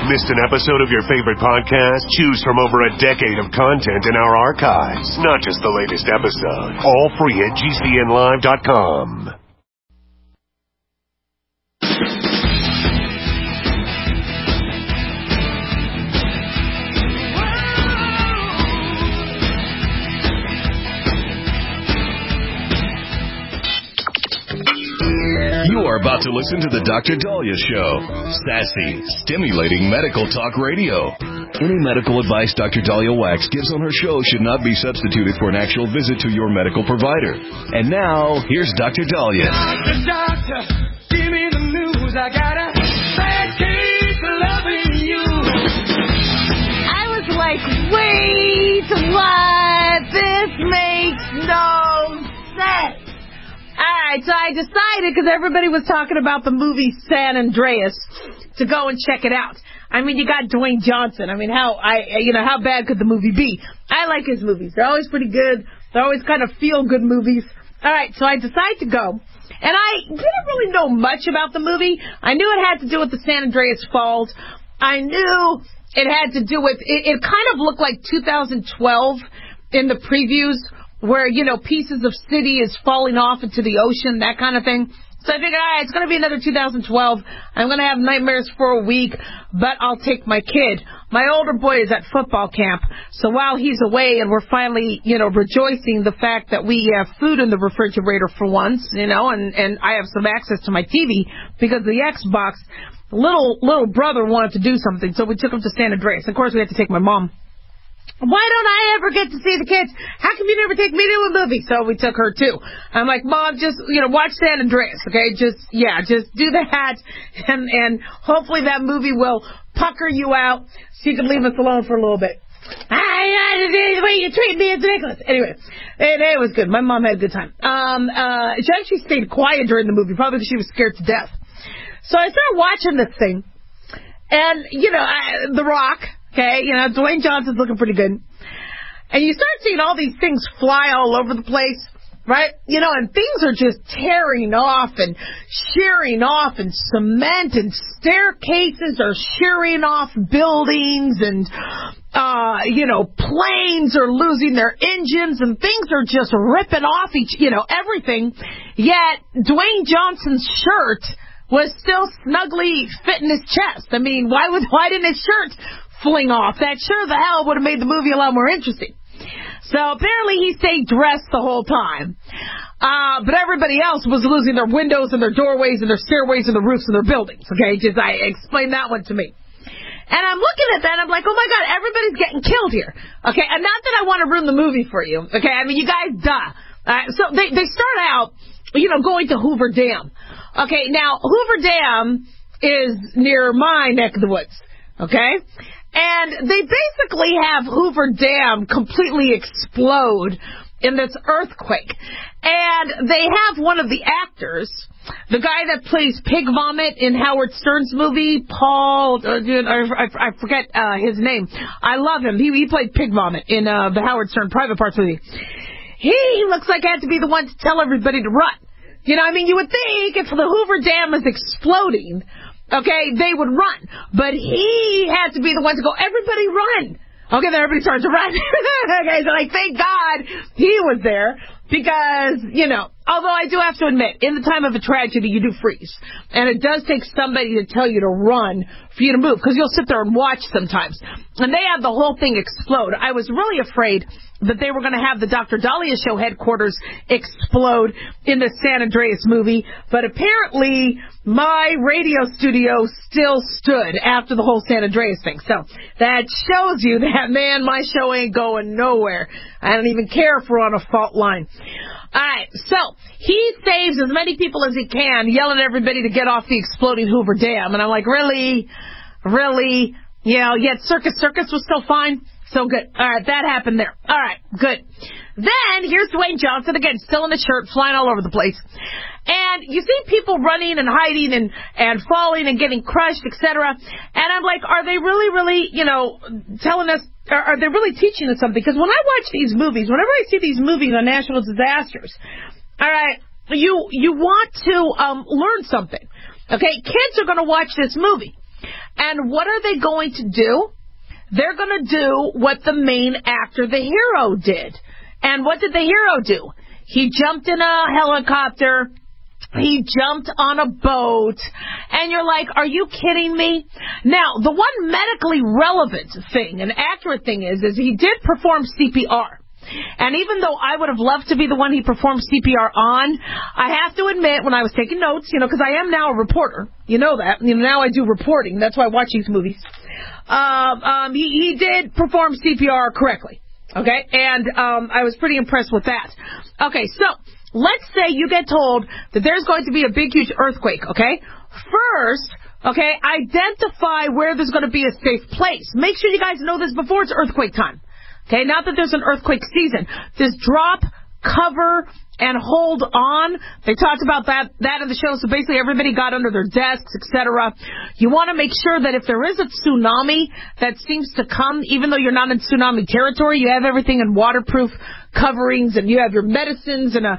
Missed an episode of your favorite podcast? Choose from over a decade of content in our archives. Not just the latest episode. All free at GCNlive.com. You are about to listen to The Dr. Daliah Show. Sassy, stimulating medical talk radio. Any medical advice Dr. Daliah Wax gives on her show should not be substituted for an actual visit to your medical provider. And now, here's Dr. Daliah. Doctor, give me the news. I got a bad case of loving you. I was like, wait, what? This makes no sense. All right, so I decided, because everybody was talking about the movie San Andreas, to go and check it out. I mean, you got Dwayne Johnson. I mean, how bad could the movie be? I like his movies. They're always pretty good. They're always kind of feel-good movies. All right, so I decided to go. And I didn't really know much about the movie. I knew it had to do with the San Andreas Fault. I knew it had to do with, it kind of looked like 2012 in the previews, where, pieces of city is falling off into the ocean, that kind of thing. So I figured, all right, it's going to be another 2012. I'm going to have nightmares for a week, but I'll take my kid. My older boy is at football camp, so while he's away and we're finally, rejoicing the fact that we have food in the refrigerator for once, and I have some access to my TV because of the Xbox, little brother wanted to do something, so we took him to San Andreas. Of course, we had to take my mom. Why don't I ever get to see the kids? How come you never take me to a movie? So we took her, too. I'm like, Mom, just, watch San Andreas, okay? Just do that, and hopefully that movie will pucker you out so you can leave us alone for a little bit. The way you treat me is ridiculous. Anyway, it was good. My mom had a good time. She actually stayed quiet during the movie, probably because she was scared to death. So I started watching this thing, and, The Rock... Okay, Dwayne Johnson's looking pretty good. And you start seeing all these things fly all over the place, right? And things are just tearing off and shearing off, and cement and staircases are shearing off buildings, and, planes are losing their engines, and things are just ripping off everything. Yet Dwayne Johnson's shirt was still snugly fitting his chest. I mean, why didn't his shirt fling off? That sure the hell would have made the movie a lot more interesting. So apparently he stayed dressed the whole time. But everybody else was losing their windows and their doorways and their stairways and the roofs of their buildings. Okay, I explained that one to me. And I'm looking at that and I'm like, oh my God, everybody's getting killed here. Okay, and not that I want to ruin the movie for you. Okay, I mean, you guys, duh. So they start out, going to Hoover Dam. Okay, now Hoover Dam is near my neck of the woods. Okay? And they basically have Hoover Dam completely explode in this earthquake. And they have one of the actors, the guy that plays Pig Vomit in Howard Stern's movie, Paul, I forget his name. I love him. He played Pig Vomit in the Howard Stern Private Parts movie. He looks like he had to be the one to tell everybody to run. You would think if the Hoover Dam is exploding, okay, they would run. But he had to be the one to go, everybody run. Okay, then everybody starts to run. Okay, so thank God he was there because, although I do have to admit, in the time of a tragedy, you do freeze. And it does take somebody to tell you to run for you to move because you'll sit there and watch sometimes. And they had the whole thing explode. I was really afraid that they were going to have the Dr. Daliah Show headquarters explode in the San Andreas movie, but apparently my radio studio still stood after the whole San Andreas thing. So that shows you that, man, my show ain't going nowhere. I don't even care if we're on a fault line. All right, so he saves as many people as he can, yelling at everybody to get off the exploding Hoover Dam. And I'm like, really? Yet Circus was still fine. So good. All right, that happened there. All right, good. Then, here's Dwayne Johnson, again, still in the shirt, flying all over the place. And you see people running and hiding and falling and getting crushed, etc. And I'm like, are they really, telling us, are they really teaching us something? Because when I watch these movies, whenever I see these movies on natural disasters, all right, you want to learn something. Okay, kids are going to watch this movie. And what are they going to do? They're going to do what the main actor, the hero, did. And what did the hero do? He jumped in a helicopter. He jumped on a boat. And you're like, are you kidding me? Now, the one medically relevant thing, an accurate thing is he did perform CPR. And even though I would have loved to be the one he performed CPR on, I have to admit, when I was taking notes, because I am now a reporter. You know that. Now I do reporting. That's why I watch these movies. He did perform CPR correctly. Okay? And I was pretty impressed with that. Okay, so let's say you get told that there's going to be a big, huge earthquake, okay? First, okay, identify where there's going to be a safe place. Make sure you guys know this before it's earthquake time. Okay, not that there's an earthquake season. Just drop, cover, and hold on. They talked about that in the show, so basically everybody got under their desks, etc. You want to make sure that if there is a tsunami that seems to come, even though you're not in tsunami territory, you have everything in waterproof coverings, and you have your medicines in a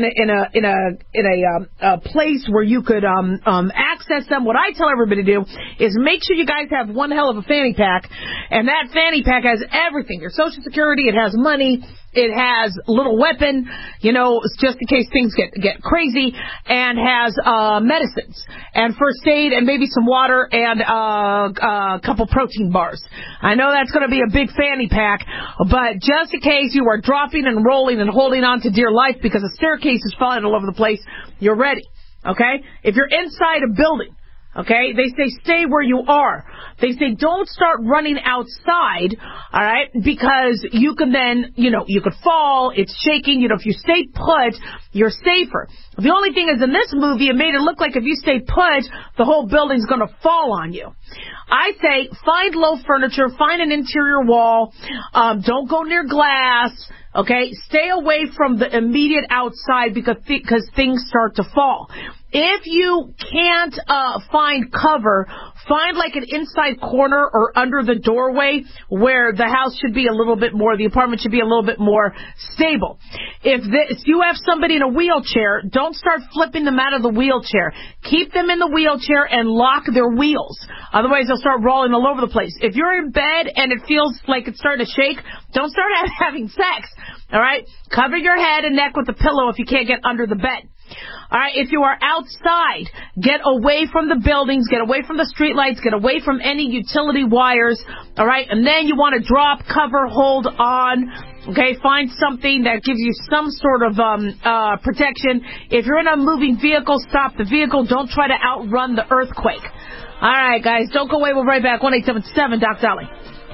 place where you could access them. What I tell everybody to do is make sure you guys have one hell of a fanny pack, and that fanny pack has everything: your Social Security, it has money, it has a little weapon, just in case things get crazy, and has medicines and first aid and maybe some water and a couple protein bars. I know that's going to be a big fanny pack, but just in case you are dropping and rolling and holding on to dear life because a staircase is falling all over the place, you're ready, okay? If you're inside a building, okay, they say stay where you are. They say don't start running outside, all right, because you can then, you could fall, it's shaking, if you stay put, you're safer. The only thing is in this movie, it made it look like if you stay put, the whole building's going to fall on you. I say find low furniture, find an interior wall, don't go near glass, okay, stay away from the immediate outside because things start to fall. If you can't find cover, find like an inside corner or under the doorway where the house should be the apartment should be a little bit more stable. If you have somebody in a wheelchair, don't start flipping them out of the wheelchair. Keep them in the wheelchair and lock their wheels. Otherwise, they'll start rolling all over the place. If you're in bed and it feels like it's starting to shake, don't start having sex. All right? Cover your head and neck with a pillow if you can't get under the bed. All right, if you are outside, get away from the buildings, get away from the street lights, get away from any utility wires, all right? And then you want to drop, cover, hold on, okay? Find something that gives you some sort of protection. If you're in a moving vehicle, stop the vehicle. Don't try to outrun the earthquake. All right, guys, don't go away. We'll be right back. 1-877 Doc Dolly.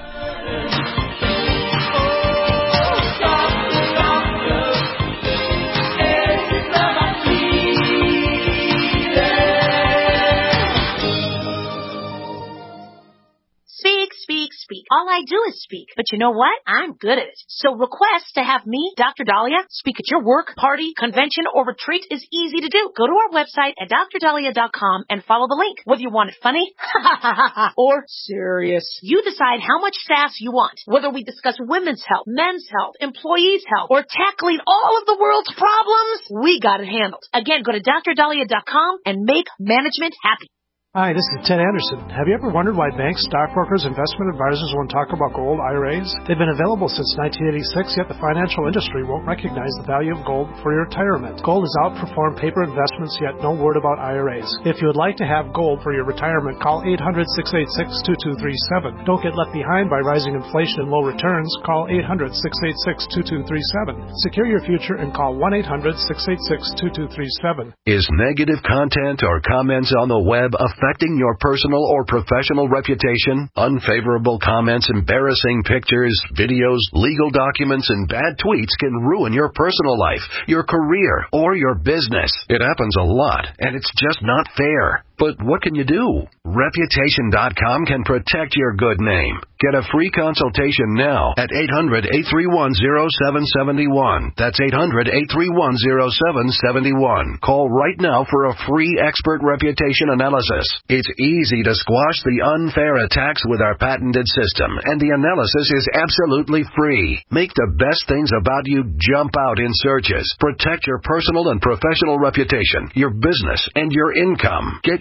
Speak. All I do is speak. But you know what? I'm good at it. So request to have me, Dr. Dahlia, speak at your work, party, convention, or retreat is easy to do. Go to our website at drdahlia.com and follow the link. Whether you want it funny or serious, you decide how much sass you want. Whether we discuss women's health, men's health, employees' health, or tackling all of the world's problems, we got it handled. Again, go to drdahlia.com and make management happy. Hi, this is Ted Anderson. Have you ever wondered why banks, stockbrokers, investment advisors won't talk about gold IRAs? They've been available since 1986, yet the financial industry won't recognize the value of gold for your retirement. Gold has outperformed paper investments, yet no word about IRAs. If you would like to have gold for your retirement, call 800-686-2237. Don't get left behind by rising inflation and low returns. Call 800-686-2237. Secure your future and call 1-800-686-2237. Is negative content or comments on the web affecting your personal or professional reputation? Unfavorable comments, embarrassing pictures, videos, legal documents, and bad tweets can ruin your personal life, your career, or your business. It happens a lot, and it's just not fair. But what can you do? Reputation.com can protect your good name. Get a free consultation now at 800-831-0771. That's 800-831-0771. Call right now for a free expert reputation analysis. It's easy to squash the unfair attacks with our patented system, and the analysis is absolutely free. Make the best things about you jump out in searches. Protect your personal and professional reputation, your business, and your income. Get your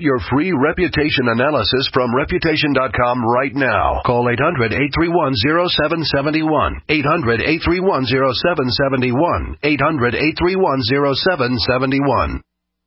your free reputation analysis from Reputation.com right now. Call 800-831-0771. 800-831-0771. 800-831-0771.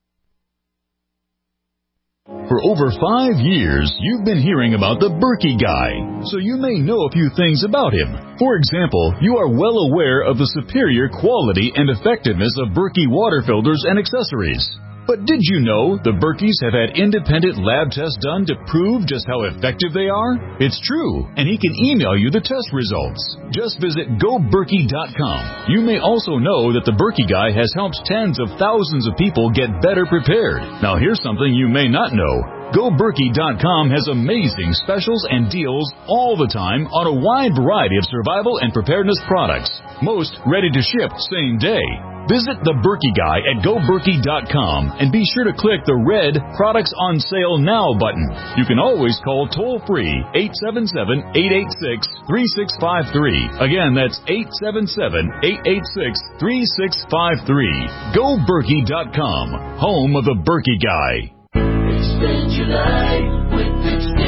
For over 5 years, you've been hearing about the Berkey Guy, so you may know a few things about him. For example, you are well aware of the superior quality and effectiveness of Berkey water filters and accessories. But did you know the Berkeys have had independent lab tests done to prove just how effective they are? It's true, and he can email you the test results. Just visit GoBerkey.com. You may also know that the Berkey Guy has helped tens of thousands of people get better prepared. Now here's something you may not know. GoBerkey.com has amazing specials and deals all the time on a wide variety of survival and preparedness products. Most ready to ship same day. Visit the Berkey Guy at GoBerkey.com and be sure to click the red Products on Sale Now button. You can always call toll-free 877-886-3653. Again, that's 877-886-3653. GoBerkey.com, home of the Berkey Guy. Extend your life with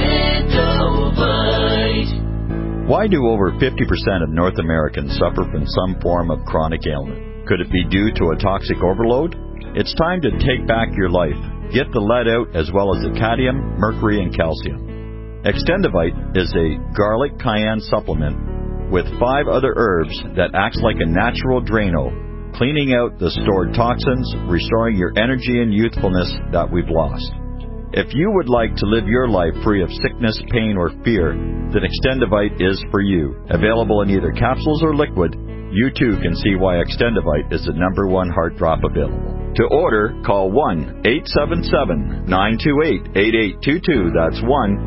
Extendovite. Why do over 50% of North Americans suffer from some form of chronic ailment? Could it be due to a toxic overload? It's time to take back your life. Get the lead out as well as the cadmium, mercury, and calcium. Extendovite is a garlic cayenne supplement with 5 other herbs that acts like a natural Drano, cleaning out the stored toxins, restoring your energy and youthfulness that we've lost. If you would like to live your life free of sickness, pain, or fear, then Extendovite is for you. Available in either capsules or liquid, you too can see why Extendovite is the #1 heart drop available. To order, call 1-877-928-8822. That's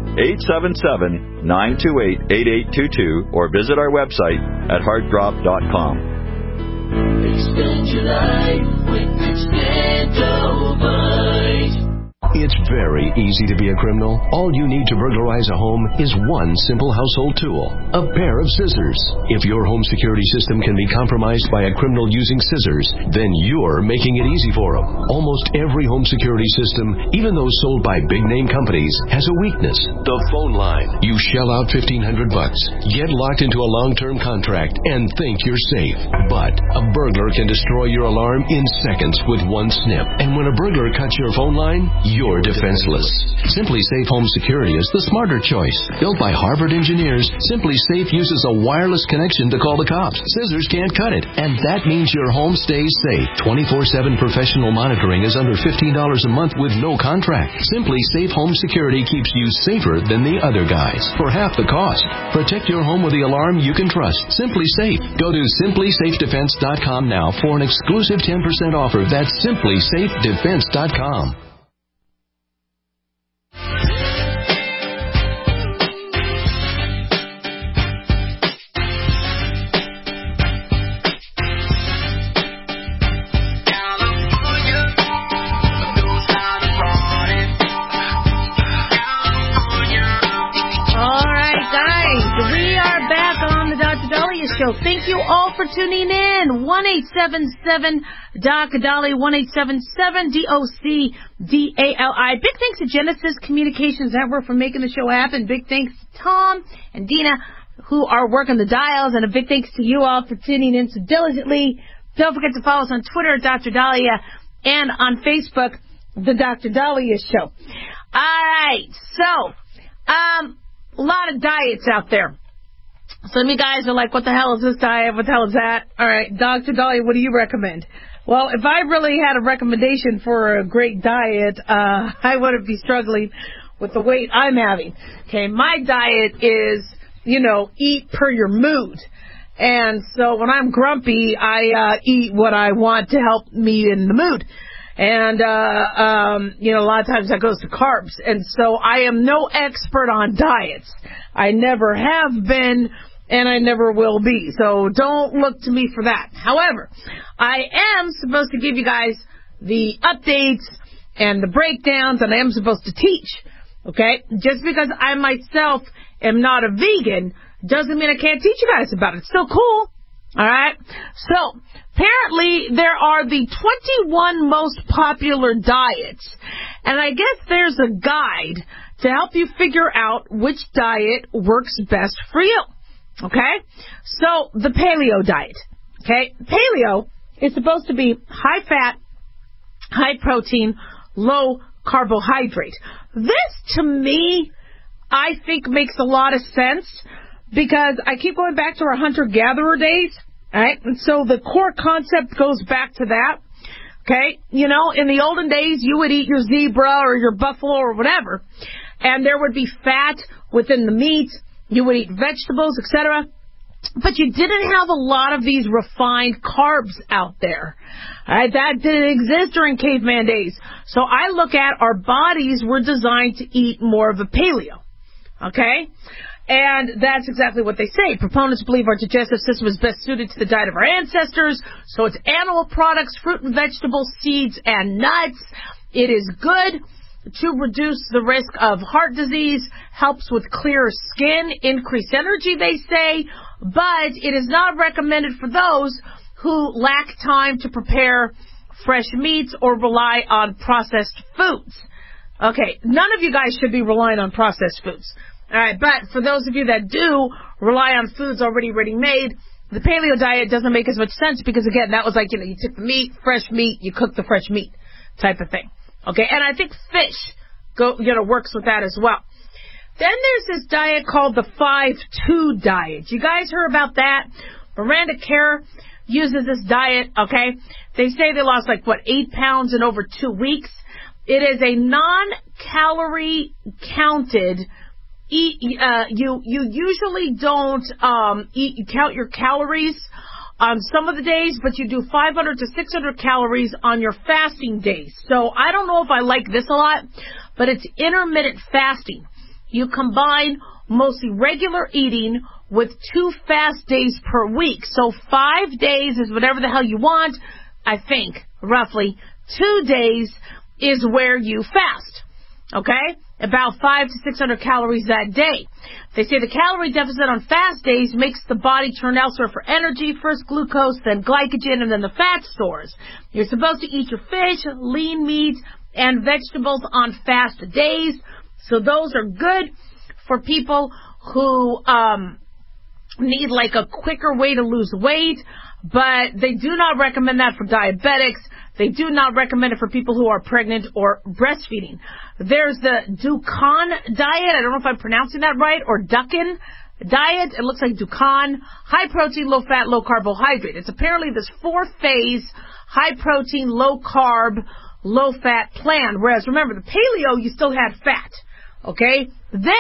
1-877-928-8822. Or visit our website at heartdrop.com. Extend your life with Extendovite. It's very easy to be a criminal. All you need to burglarize a home is one simple household tool, a pair of scissors. If your home security system can be compromised by a criminal using scissors, then you're making it easy for them. Almost every home security system, even those sold by big-name companies, has a weakness: the phone line. You shell out $1,500, get locked into a long-term contract, and think you're safe. But a burglar can destroy your alarm in seconds with one snip. And when a burglar cuts your phone line, you're defenseless. Simply Safe Home Security is the smarter choice. Built by Harvard engineers, Simply Safe uses a wireless connection to call the cops. Scissors can't cut it, and that means your home stays safe. 24/7 professional monitoring is under $15 a month with no contract. Simply Safe Home Security keeps you safer than the other guys for half the cost. Protect your home with the alarm you can trust. Simply Safe. Go to simplysafedefense.com now for an exclusive 10% offer. That's simplysafedefense.com. Show. Thank you all for tuning in. 1-877-DOC-DOLLY, 1-877-DOC-DALI. Big thanks to Genesis Communications Network for making the show happen. Big thanks to Tom and Dina who are working the dials, and a big thanks to you all for tuning in so diligently. Don't forget to follow us on Twitter, Dr. Dahlia, and on Facebook, The Dr. Dahlia Show. All right, so a lot of diets out there. Some of you guys are like, what the hell is this diet? What the hell is that? All right, Dr. Dahlia, what do you recommend? Well, if I really had a recommendation for a great diet, I wouldn't be struggling with the weight I'm having. Okay, my diet is, eat per your mood. And so when I'm grumpy, I eat what I want to help me in the mood. And, a lot of times that goes to carbs. And so I am no expert on diets. I never have been, and I never will be. So don't look to me for that. However, I am supposed to give you guys the updates and the breakdowns, and I am supposed to teach. Okay? Just because I myself am not a vegan doesn't mean I can't teach you guys about it. It's still cool. All right? So, apparently there are the 21 most popular diets. And I guess there's a guide to help you figure out which diet works best for you. Okay? So, the paleo diet. Okay? Paleo is supposed to be high fat, high protein, low carbohydrate. This, to me, I think makes a lot of sense because I keep going back to our hunter-gatherer days, right? And so the core concept goes back to that, okay? You know, in the olden days, you would eat your zebra or your buffalo or whatever, and there would be fat within the meat. You would eat vegetables, etc., but you didn't have a lot of these refined carbs out there. All right, that didn't exist during caveman days. So I look at our bodies were designed to eat more of a paleo. Okay? And that's exactly what they say. Proponents believe our digestive system is best suited to the diet of our ancestors. So it's animal products, fruit and vegetables, seeds, and nuts. It is good to reduce the risk of heart disease, helps with clearer skin, increased energy, they say, but it is not recommended for those who lack time to prepare fresh meats or rely on processed foods. Okay, none of you guys should be relying on processed foods. All right, but for those of you that do rely on foods already ready-made, the paleo diet doesn't make as much sense because, again, that was like, you took the meat, fresh meat, you cook the fresh meat type of thing. Okay, and I think fish works with that as well. Then there's this diet called the 5-2 diet. You guys heard about that? Miranda Kerr uses this diet, okay? They say they lost 8 pounds in over 2 weeks. It is a non-calorie counted you usually don't count your calories on some of the days, but you do 500 to 600 calories on your fasting days. So I don't know if I like this a lot, but it's intermittent fasting. You combine mostly regular eating with 2 fast days per week. So 5 days is whatever the hell you want, I think, roughly. 2 days is where you fast, okay? About 500 to 600 calories that day. They say the calorie deficit on fast days makes the body turn elsewhere for energy, first glucose, then glycogen, and then the fat stores. You're supposed to eat your fish, lean meat, and vegetables on fast days. So those are good for people who need a quicker way to lose weight, but they do not recommend that for diabetics. They do not recommend it for people who are pregnant or breastfeeding. There's the Dukan diet. I don't know if I'm pronouncing that right, or Dukan diet. It looks like Dukan. High protein, low fat, low carbohydrate. It's apparently this 4-phase high protein, low carb, low fat plan. Whereas remember, the paleo, you still had fat. Okay?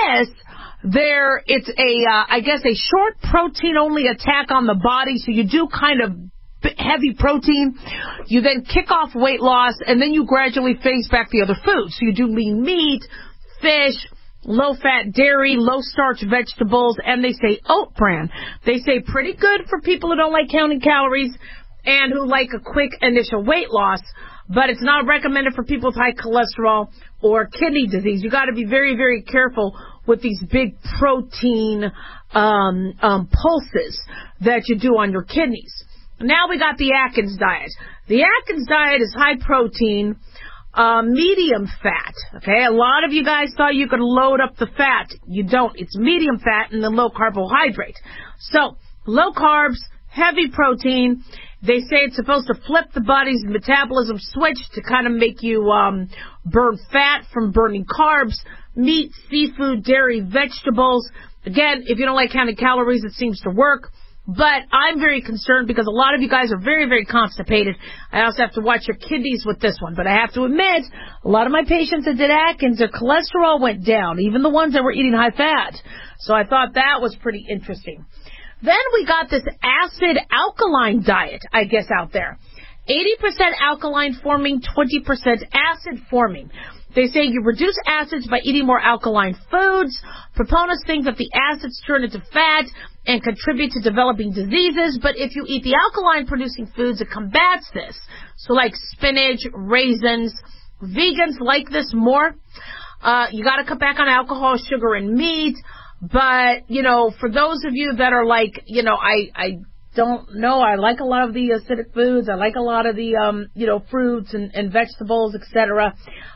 It's a short protein only attack on the body. So you do kind of heavy protein, you then kick off weight loss, and then you gradually phase back the other foods. So you do lean meat, fish, low-fat dairy, low-starch vegetables, and they say oat bran. They say pretty good for people who don't like counting calories and who like a quick initial weight loss, but it's not recommended for people with high cholesterol or kidney disease. You got to be very, very careful with these big protein pulses that you do on your kidneys. Now we got the Atkins diet. The Atkins diet is high protein, medium fat. Okay, a lot of you guys thought you could load up the fat. You don't. It's medium fat and then low carbohydrate. So low carbs, heavy protein. They say it's supposed to flip the body's metabolism switch to kind of make you burn fat from burning carbs. Meat, seafood, dairy, vegetables. Again, if you don't like counting calories, it seems to work. But I'm very concerned because a lot of you guys are very, very constipated. I also have to watch your kidneys with this one. But I have to admit, a lot of my patients that did Atkins, their cholesterol went down, even the ones that were eating high fat. So I thought that was pretty interesting. Then we got this acid alkaline diet, I guess, out there. 80% alkaline forming, 20% acid forming. They say you reduce acids by eating more alkaline foods. Proponents think that the acids turn into fat and contribute to developing diseases, but if you eat the alkaline-producing foods, it combats this. So like spinach, raisins, vegans like this more. You got to cut back on alcohol, sugar, and meat. But, for those of you that are like, I don't know. I like a lot of the acidic foods. I like a lot of the, fruits and vegetables, etc.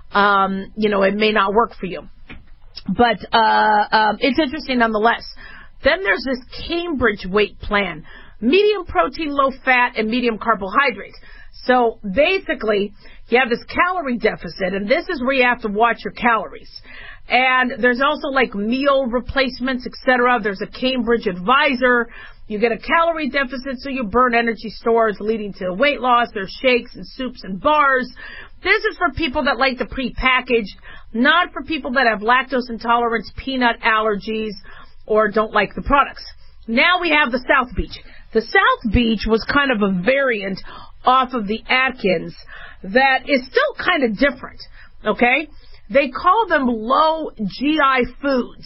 It may not work for you. But it's interesting nonetheless. Then there's this Cambridge weight plan. Medium protein, low fat, and medium carbohydrate. So basically, you have this calorie deficit, and this is where you have to watch your calories. And there's also like meal replacements, etc. There's a Cambridge advisor. You get a calorie deficit, so you burn energy stores, leading to weight loss. There's shakes and soups and bars. This is for people that like the prepackaged, not for people that have lactose intolerance, peanut allergies, or don't like the products. Now we have the South Beach. The South Beach was kind of a variant off of the Atkins that is still kind of different, okay? They call them low GI foods.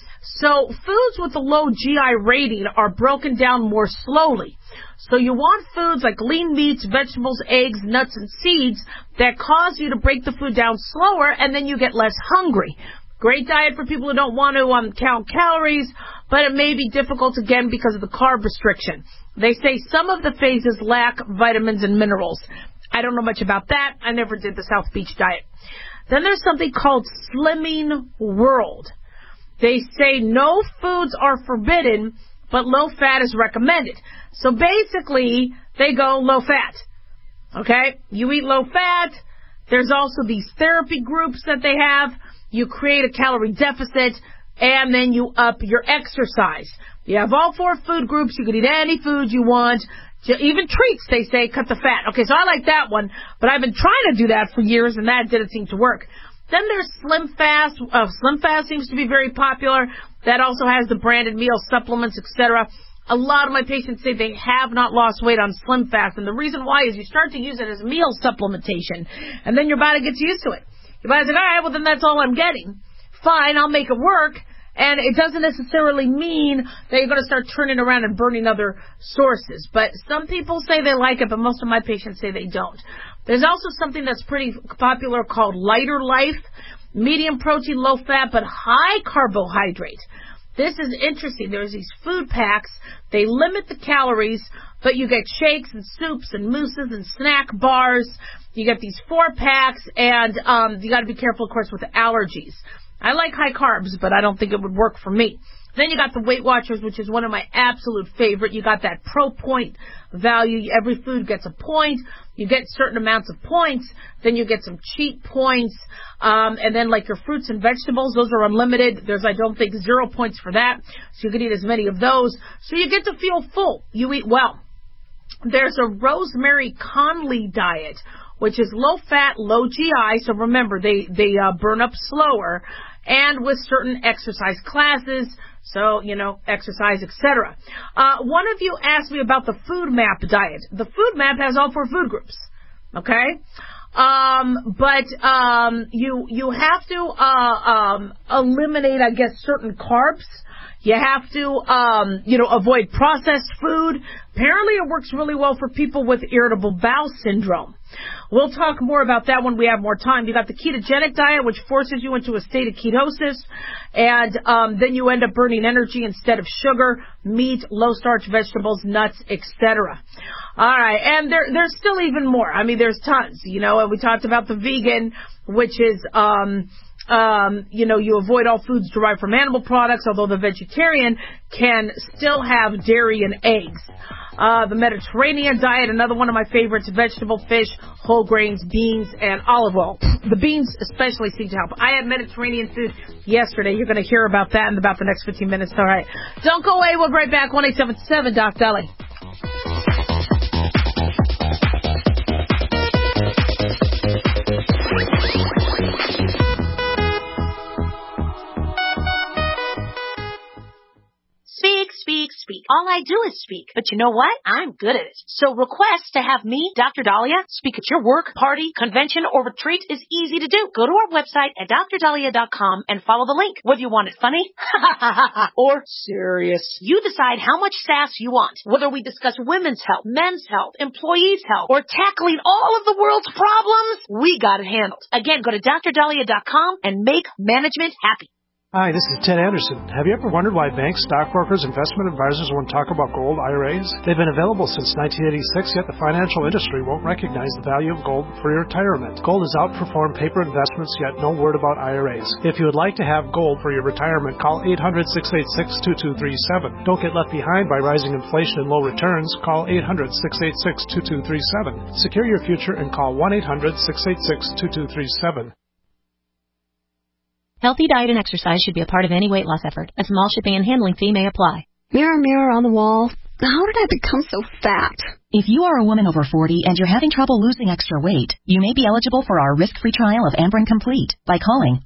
So foods with a low GI rating are broken down more slowly. So you want foods like lean meats, vegetables, eggs, nuts, and seeds that cause you to break the food down slower, and then you get less hungry. Great diet for people who don't want to count calories, but it may be difficult again because of the carb restriction. They say some of the phases lack vitamins and minerals. I don't know much about that. I never did the South Beach diet. Then there's something called Slimming World. They say no foods are forbidden, but low fat is recommended. So basically, they go low fat. Okay? You eat low fat. There's also these therapy groups that they have. You create a calorie deficit, and then you up your exercise. You have all 4 food groups. You can eat any food you want. Even treats, they say, cut the fat. Okay, so I like that one, but I've been trying to do that for years, and that didn't seem to work. Then there's Slim Fast. Slim Fast seems to be very popular. That also has the branded meal supplements, etc. A lot of my patients say they have not lost weight on Slim Fast, and the reason why is you start to use it as meal supplementation, and then your body gets used to it. Your body's like, all right, well, then that's all I'm getting. Fine, I'll make it work. And it doesn't necessarily mean that you're going to start turning around and burning other sources. But some people say they like it, but most of my patients say they don't. There's also something that's pretty popular called Lighter Life. Medium protein, low fat, but high carbohydrate. This is interesting. There's these food packs. They limit the calories, but you get shakes and soups and mousses and snack bars. You get these 4 packs, and you got to be careful, of course, with the allergies. I like high carbs, but I don't think it would work for me. Then you got the Weight Watchers, which is one of my absolute favorite. You got that pro point value. Every food gets a point. You get certain amounts of points. Then you get some cheat points. And then like your fruits and vegetables, those are unlimited. There's, I don't think, 0 points for that. So you can eat as many of those. So you get to feel full. You eat well. There's a Rosemary Conley diet, which is low fat, low GI. So remember, they burn up slower, and with certain exercise classes. So, exercise, etc. One of you asked me about the Food Map diet. The Food Map has all 4 food groups. Okay? But you have to eliminate, I guess, certain carbs. You have to, avoid processed food. Apparently it works really well for people with irritable bowel syndrome. We'll talk more about that when we have more time. You got the ketogenic diet, which forces you into a state of ketosis, and then you end up burning energy instead of sugar, meat, low-starch vegetables, nuts, etc. All right, and there's still even more. I mean, there's tons, and we talked about the vegan, which is you avoid all foods derived from animal products, although the vegetarian can still have dairy and eggs. The Mediterranean diet, another one of my favorites, vegetable, fish, whole grains, beans, and olive oil. The beans especially seem to help. I had Mediterranean food yesterday. You're going to hear about that in about the next 15 minutes. All right. Don't go away. We'll be right back. 1-877 Doc Dolly. Speak. All I do is speak. But you know what? I'm good at it. So request to have me, Dr. Dahlia, speak at your work, party, convention, or retreat is easy to do. Go to our website at drdahlia.com and follow the link. Whether you want it funny or serious, you decide how much sass you want. Whether we discuss women's health, men's health, employees' health, or tackling all of the world's problems, we got it handled. Again, go to drdahlia.com and make management happy. Hi, this is Ted Anderson. Have you ever wondered why banks, stockbrokers, investment advisors won't talk about gold IRAs? They've been available since 1986, yet the financial industry won't recognize the value of gold for your retirement. Gold has outperformed paper investments, yet no word about IRAs. If you would like to have gold for your retirement, call 800-686-2237. Don't get left behind by rising inflation and low returns. Call 800-686-2237. Secure your future and call 1-800-686-2237. Healthy diet and exercise should be a part of any weight loss effort. A small shipping and handling fee may apply. Mirror, mirror on the wall, how did I become so fat? If you are a woman over 40 and you're having trouble losing extra weight, you may be eligible for our risk-free trial of Amberen Complete by calling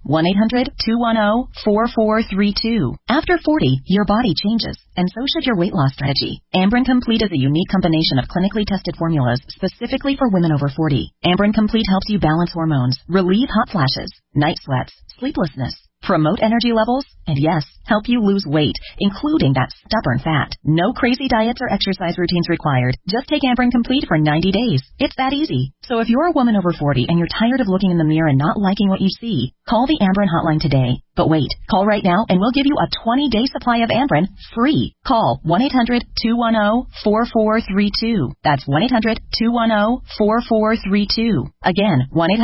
1-800-210-4432. After 40, your body changes, and so should your weight loss strategy. Amberen Complete is a unique combination of clinically tested formulas specifically for women over 40. Amberen Complete helps you balance hormones, relieve hot flashes, night sweats, sleeplessness, promote energy levels, and yes, help you lose weight, including that stubborn fat. No crazy diets or exercise routines required. Just take Amberen Complete for 90 days. It's that easy. So if you're a woman over 40 and you're tired of looking in the mirror and not liking what you see, call the Amberen hotline today. But wait, call right now and we'll give you a 20-day supply of Amberen free. Call 1-800-210-4432. That's 1-800-210-4432. Again,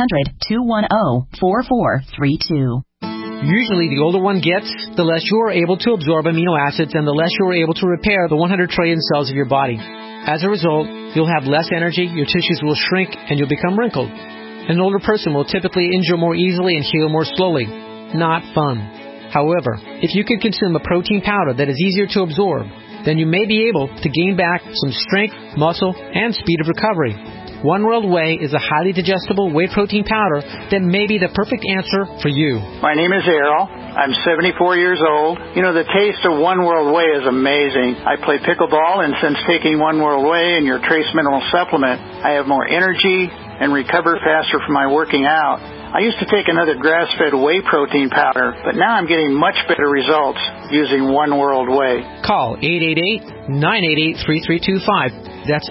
1-800-210-4432. Usually, the older one gets, the less you are able to absorb amino acids and the less you are able to repair the 100 trillion cells of your body. As a result, you'll have less energy, your tissues will shrink, and you'll become wrinkled. An older person will typically injure more easily and heal more slowly. Not fun. However, if you can consume a protein powder that is easier to absorb, then you may be able to gain back some strength, muscle, and speed of recovery. One World Whey is a highly digestible whey protein powder that may be the perfect answer for you. My name is Errol. I'm 74 years old. You know, the taste of One World Whey is amazing. I play pickleball, and since taking One World Whey and your Trace Mineral Supplement, I have more energy and recover faster from my working out. I used to take another grass-fed whey protein powder, but now I'm getting much better results using One World Whey. Call 888-988-3325. That's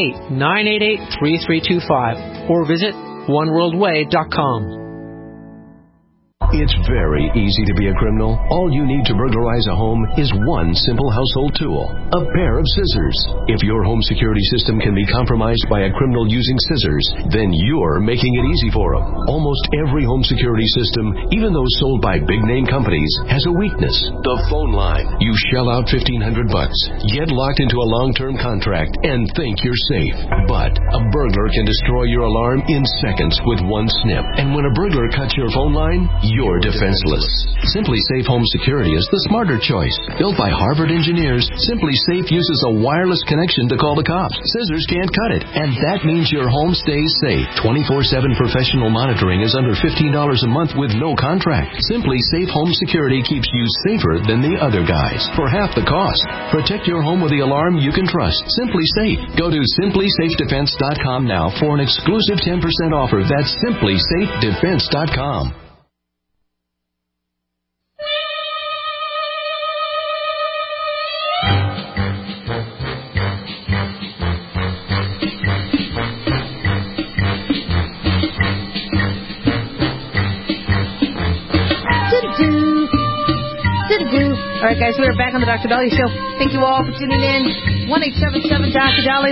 888-988-3325. Or visit oneworldway.com. It's very easy to be a criminal. All you need to burglarize a home is one simple household tool, a pair of scissors. If your home security system can be compromised by a criminal using scissors, then you're making it easy for them. Almost every home security system, even those sold by big-name companies, has a weakness, the phone line. You shell out $1,500, get locked into a long-term contract, and think you're safe. But a burglar can destroy your alarm in seconds with one snip. And when a burglar cuts your phone line, you're defenseless. Simply Safe Home Security is the smarter choice. Built by Harvard engineers, Simply Safe uses a wireless connection to call the cops. Scissors can't cut it, and that means your home stays safe. 24/7 professional monitoring is under $15 a month with no contract. Simply Safe Home Security keeps you safer than the other guys for half the cost. Protect your home with the alarm you can trust. Simply Safe. Go to simplysafedefense.com now for an exclusive 10% offer. That's simplysafedefense.com. All right, guys, we are back on the Dr. Dahlia Show. Thank you all for tuning in. 1-877-Dr. Dahlia,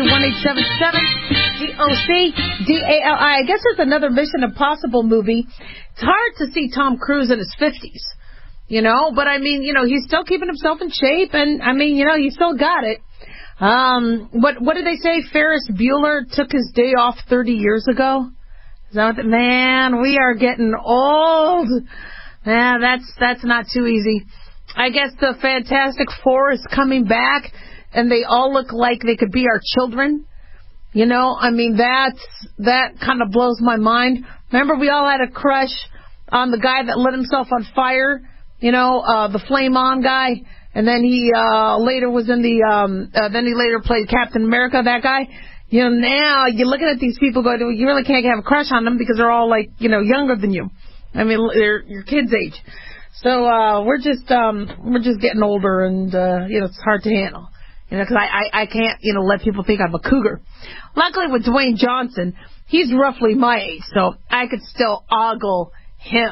1-877-DOC-DALI. I guess there's another Mission Impossible movie. It's hard to see Tom Cruise in his 50s, you know, but I mean, you know, he's still keeping himself in shape, and I mean, you know, he still got it. What did they say? Ferris Bueller took his day off 30 years ago? Is that what man, we are getting old. Yeah, that's not too easy. I guess the Fantastic Four is coming back, and they all look like they could be our children. You know, I mean, that kind of blows my mind. Remember, we all had a crush on the guy that lit himself on fire, you know, the Flame On guy, and then he later was in then he later played Captain America, that guy. You know, now you're looking at these people going, you really can't have a crush on them because they're all, like, you know, younger than you. I mean, they're your kids' age. So we're just getting older, and you know, it's hard to handle. You know, because I can't, you know, let people think I'm a cougar. Luckily, with Dwayne Johnson, he's roughly my age, so I could still ogle him.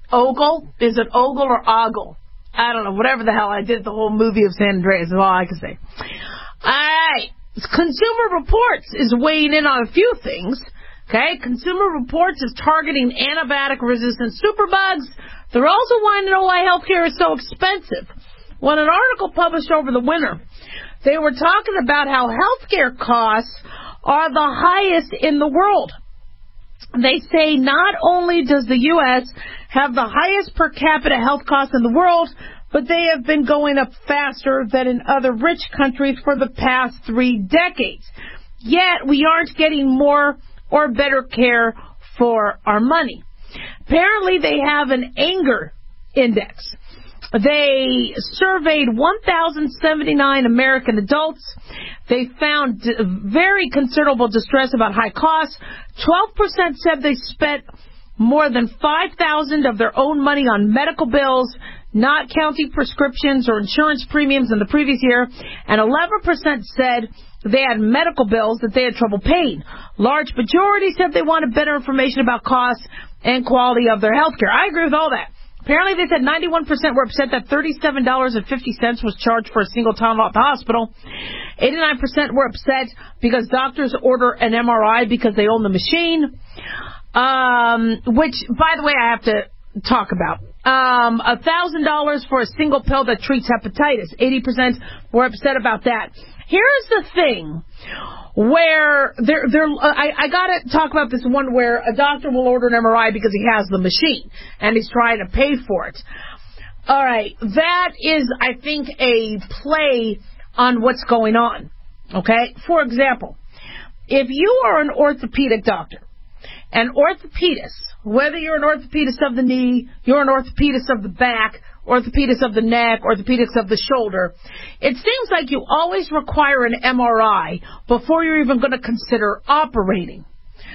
Ogle? Is it Ogle or Ogle? I don't know. Whatever the hell. I did the whole movie of San Andreas. That's all I can say. All right. Consumer Reports is weighing in on a few things. Okay. Consumer Reports is targeting antibiotic-resistant superbugs. They're also wanting to know why healthcare is so expensive. Well, an article published over the winter, they were talking about how healthcare costs are the highest in the world. They say not only does the U.S. have the highest per capita health costs in the world, but they have been going up faster than in other rich countries for the past 3 decades. Yet we aren't getting more or better care for our money. Apparently they have an anger index. They surveyed 1,079 American adults. They found very considerable distress about high costs. 12% said they spent more than $5,000 of their own money on medical bills, not counting prescriptions or insurance premiums in the previous year. And 11% said they had medical bills that they had trouble paying. Large majority said they wanted better information about costs and quality of their health care. I agree with all that. Apparently, they said 91% were upset that $37.50 was charged for a single time at the hospital. 89% were upset because doctors order an MRI because they own the machine, which, by the way, I have to talk about. $1,000 for a single pill that treats hepatitis. 80% were upset about that. Here's the thing. Where I gotta talk about this one where a doctor will order an MRI because he has the machine and he's trying to pay for it. All right, that is, I think, a play on what's going on. Okay, for example, if you are an orthopedic doctor, an orthopedist, whether you're an orthopedist of the knee, you're an orthopedist of the back, orthopedist of the neck, orthopedics of the shoulder, it seems like you always require an MRI before you're even going to consider operating.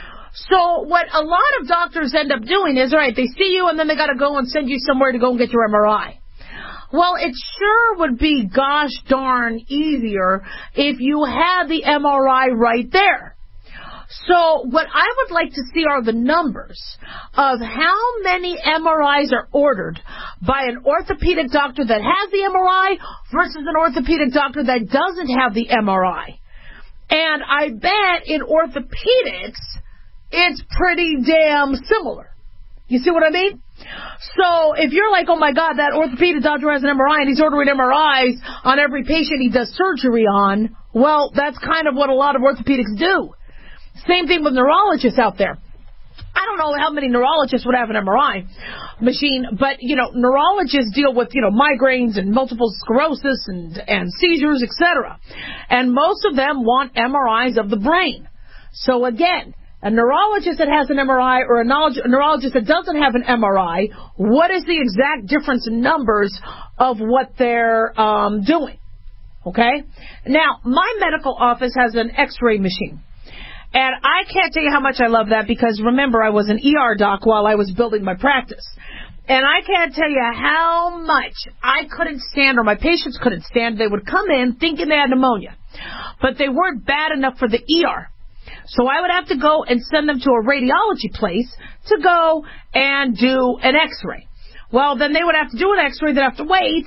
So what a lot of doctors end up doing is, all right, they see you and then they got to go and send you somewhere to go and get your MRI. Well, it sure would be gosh darn easier if you had the MRI right there. So what I would like to see are the numbers of how many MRIs are ordered by an orthopedic doctor that has the MRI versus an orthopedic doctor that doesn't have the MRI. And I bet in orthopedics, it's pretty damn similar. You see what I mean? So if you're like, oh my God, that orthopedic doctor has an MRI and he's ordering MRIs on every patient he does surgery on, well, that's kind of what a lot of orthopedics do. Same thing with neurologists out there. I don't know how many neurologists would have an MRI machine, but, neurologists deal with, migraines and multiple sclerosis and seizures, etc. And most of them want MRIs of the brain. So again, a neurologist that has an MRI or a neurologist that doesn't have an MRI, what is the exact difference in numbers of what they're doing? Okay? Now, my medical office has an X-ray machine. And I can't tell you how much I love that because, remember, I was an ER doc while I was building my practice. And I can't tell you how much I couldn't stand or my patients couldn't stand. They would come in thinking they had pneumonia, but they weren't bad enough for the ER. So I would have to go and send them to a radiology place to go and do an X-ray. Well, then they would have to do an X-ray. They'd have to wait.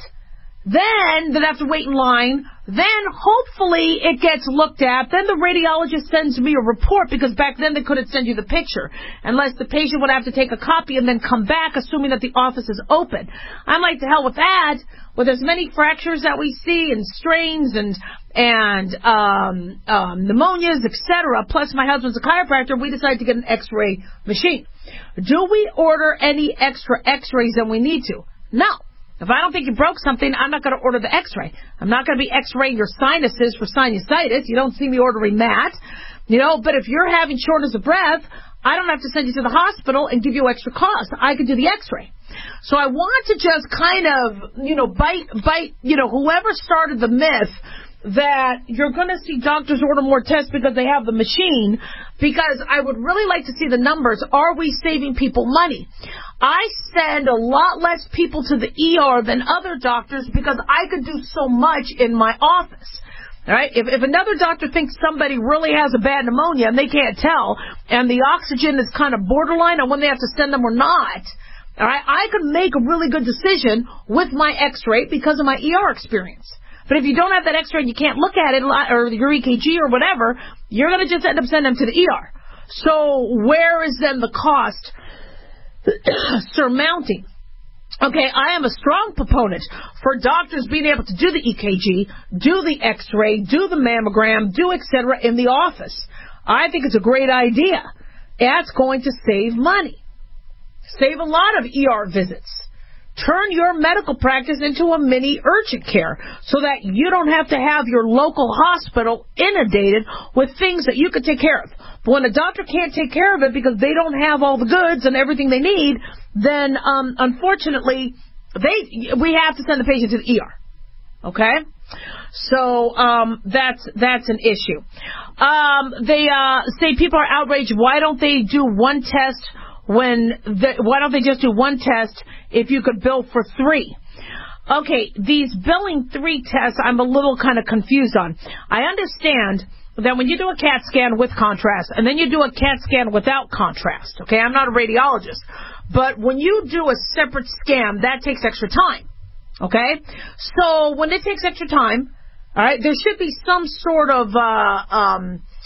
Then they'd have to wait in line. Then hopefully it gets looked at. Then the radiologist sends me a report because back then they couldn't send you the picture unless the patient would have to take a copy and then come back assuming that the office is open. I'm like, to hell with that. With as many fractures that we see and strains and pneumonias, etc. Plus my husband's a chiropractor, we decided to get an X-ray machine. Do we order any extra X-rays than we need to? No. If I don't think you broke something, I'm not going to order the X-ray. I'm not going to be X-raying your sinuses for sinusitis. You don't see me ordering that. But if you're having shortness of breath, I don't have to send you to the hospital and give you extra cost. I can do the X-ray. So I want to just kind of, bite, whoever started the myth that you're going to see doctors order more tests because they have the machine, because I would really like to see the numbers. Are we saving people money? I send a lot less people to the ER than other doctors because I could do so much in my office. All right? If another doctor thinks somebody really has a bad pneumonia and they can't tell, and the oxygen is kind of borderline on when they have to send them or not, All right, I could make a really good decision with my X-ray because of my ER experience. But if you don't have that X-ray and you can't look at it, or your EKG or whatever, you're going to just end up sending them to the ER. So where is then the cost surmounting? Okay, I am a strong proponent for doctors being able to do the EKG, do the X-ray, do the mammogram, do etc. in the office. I think it's a great idea. That's going to save money. Save a lot of ER visits. Turn your medical practice into a mini urgent care so that you don't have to have your local hospital inundated with things that you could take care of. But when a doctor can't take care of it because they don't have all the goods and everything they need, then unfortunately we have to send the patient to the ER. Okay? So that's an issue. They say people are outraged. Why don't they do one test why don't they just do one test if you could bill for 3? Okay, these billing 3 tests I'm a little kind of confused on. I understand that when you do a CAT scan with contrast and then you do a CAT scan without contrast, okay, I'm not a radiologist, but when you do a separate scan, that takes extra time, okay? So when it takes extra time, all right, there should be some sort of, I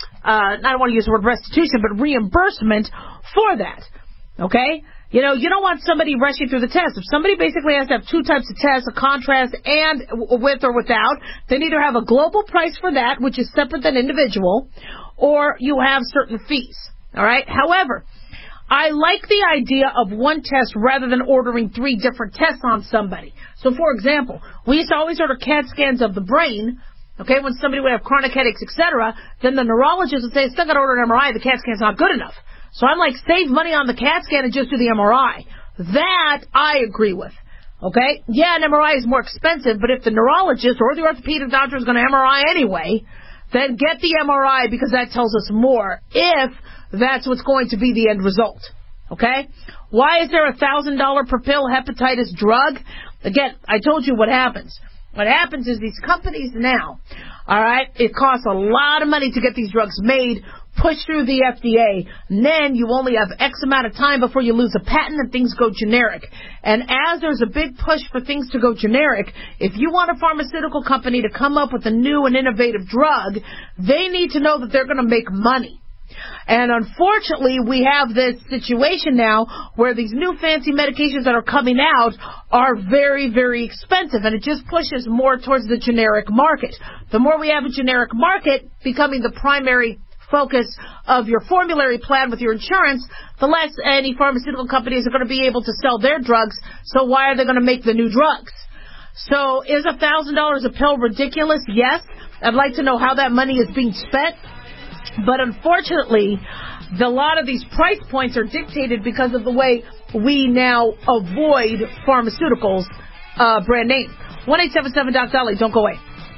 don't want to use the word restitution, but reimbursement for that. Okay? You know, you don't want somebody rushing through the test. If somebody basically has to have 2 types of tests, a contrast and with or without, then either have a global price for that, which is separate than individual, or you have certain fees. All right? However, I like the idea of one test rather than ordering 3 different tests on somebody. So, for example, we used to always order CAT scans of the brain. Okay, when somebody would have chronic headaches, etc., then the neurologist would say, still got to order an MRI, the CAT scan's not good enough. So I'm like, save money on the CAT scan and just do the MRI. That I agree with. Okay? Yeah, an MRI is more expensive, but if the neurologist or the orthopedic doctor is going to MRI anyway, then get the MRI because that tells us more if that's what's going to be the end result. Okay? Why is there a $1,000 per pill hepatitis drug? Again, I told you what happens. What happens is these companies now, all right, it costs a lot of money to get these drugs made, pushed through the FDA, and then you only have X amount of time before you lose a patent and things go generic. And as there's a big push for things to go generic, if you want a pharmaceutical company to come up with a new and innovative drug, they need to know that they're going to make money. And unfortunately, we have this situation now where these new fancy medications that are coming out are very, very expensive, and it just pushes more towards the generic market. The more we have a generic market becoming the primary focus of your formulary plan with your insurance, the less any pharmaceutical companies are going to be able to sell their drugs, so why are they going to make the new drugs? So is $1,000 a pill ridiculous? Yes. I'd like to know how that money is being spent. But unfortunately, a lot of these price points are dictated because of the way we now avoid pharmaceuticals brand name. 1-877-DOC-DOLLY. Don't go away.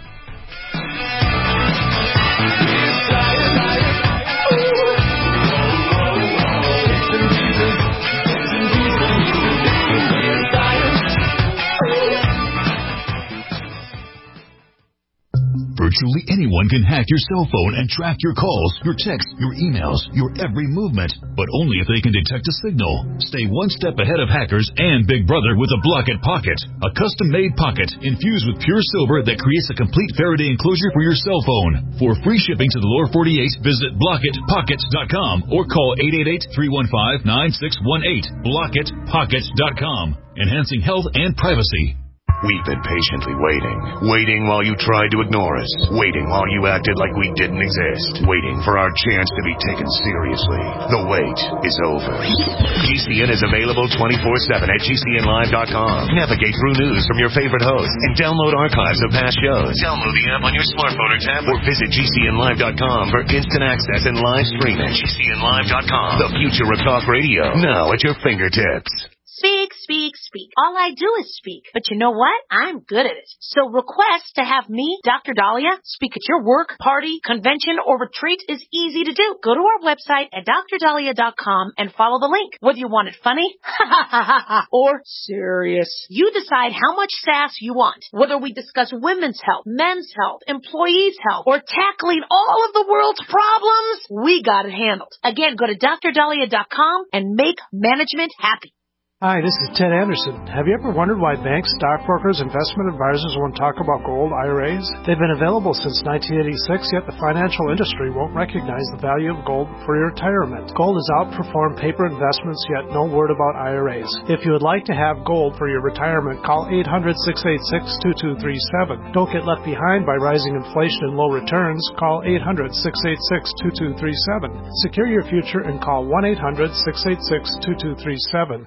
Virtually anyone can hack your cell phone and track your calls, your texts, your emails, your every movement, but only if they can detect a signal. Stay one step ahead of hackers and Big Brother with a Blockit Pocket, a custom-made pocket infused with pure silver that creates a complete Faraday enclosure for your cell phone. For free shipping to the lower 48, visit BlockitPockets.com or call 888-315-9618. BlockitPockets.com, enhancing health and privacy. We've been patiently waiting while you tried to ignore us, waiting while you acted like we didn't exist, waiting for our chance to be taken seriously. The wait is over. GCN is available 24/7 at GCNlive.com. Navigate through news from your favorite hosts and download archives of past shows. Download the app on your smartphone or tablet or visit GCNlive.com for instant access and live streaming. GCNlive.com, the future of talk radio, now at your fingertips. Speak, speak, speak. All I do is speak. But you know what? I'm good at it. So request to have me, Dr. Dahlia, speak at your work, party, convention, or retreat is easy to do. Go to our website at drdahlia.com and follow the link. Whether you want it funny, or serious. You decide how much sass you want. Whether we discuss women's health, men's health, employees' health, or tackling all of the world's problems, we got it handled. Again, go to drdahlia.com and make management happy. Hi, this is Ted Anderson. Have you ever wondered why banks, stockbrokers, investment advisors won't talk about gold IRAs? They've been available since 1986, yet the financial industry won't recognize the value of gold for your retirement. Gold has outperformed paper investments, yet no word about IRAs. If you would like to have gold for your retirement, call 800-686-2237. Don't get left behind by rising inflation and low returns. Call 800-686-2237. Secure your future and call 1-800-686-2237.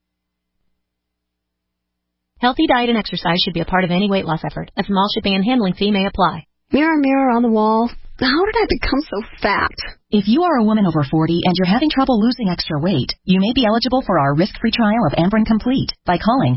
Healthy diet and exercise should be a part of any weight loss effort. A small shipping and handling fee may apply. Mirror, mirror on the wall, how did I become so fat? If you are a woman over 40 and you're having trouble losing extra weight, you may be eligible for our risk-free trial of Ambren Complete by calling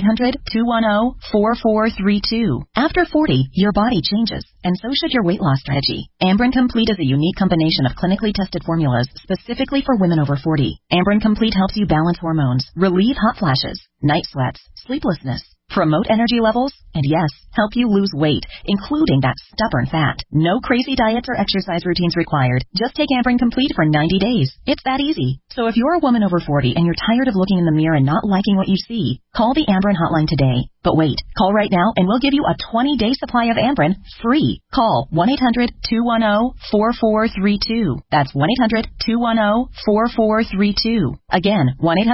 1-800-210-4432. After 40, your body changes, and so should your weight loss strategy. Ambren Complete is a unique combination of clinically tested formulas specifically for women over 40. Ambren Complete helps you balance hormones, relieve hot flashes, night sweats, sleeplessness, promote energy levels, and yes, help you lose weight, including that stubborn fat. No crazy diets or exercise routines required. Just take Ambren Complete for 90 days. It's that easy. So if you're a woman over 40 and you're tired of looking in the mirror and not liking what you see, call the Ambren hotline today. But wait, call right now and we'll give you a 20-day supply of Ambren free. Call 1-800-210-4432. That's 1-800-210-4432. Again,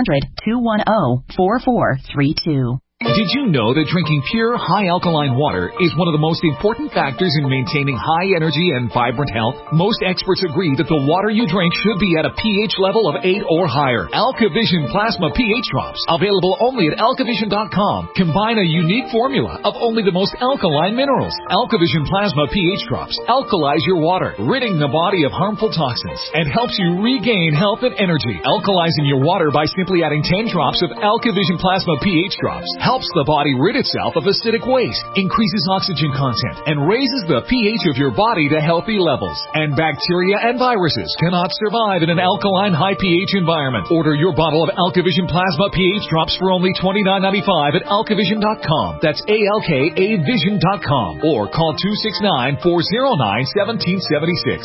1-800-210-4432. Did you know that drinking pure, high-alkaline water is one of the most important factors in maintaining high energy and vibrant health? Most experts agree that the water you drink should be at a pH level of 8 or higher. AlkaVision Plasma pH Drops, available only at alkavision.com, combine a unique formula of only the most alkaline minerals. AlkaVision Plasma pH Drops alkalize your water, ridding the body of harmful toxins, and helps you regain health and energy. Alkalizing your water by simply adding 10 drops of AlkaVision Plasma pH Drops helps the body rid itself of acidic waste, increases oxygen content, and raises the pH of your body to healthy levels. And bacteria and viruses cannot survive in an alkaline high pH environment. Order your bottle of AlkaVision Plasma pH Drops for only $29.95 at alkavision.com. That's ALKAvision.com. Or call 269-409-1776.